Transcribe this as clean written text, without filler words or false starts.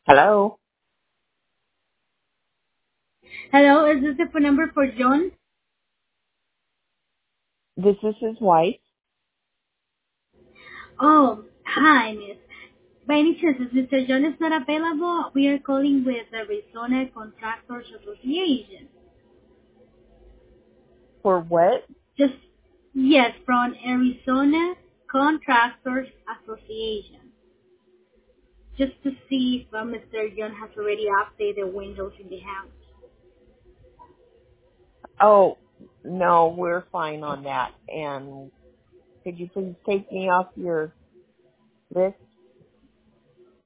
Hello, Hello, is this the phone number for John? this is his wife. Oh, hi, miss. By any chance, is Mr. John is not available? We are calling with the Arizona Contractors Association. For what? Just, yes, from Arizona Contractors Association. Just to see if Mr. John has already updated the windows in the house. Oh, no, we're fine on that. And could you please take me off your list?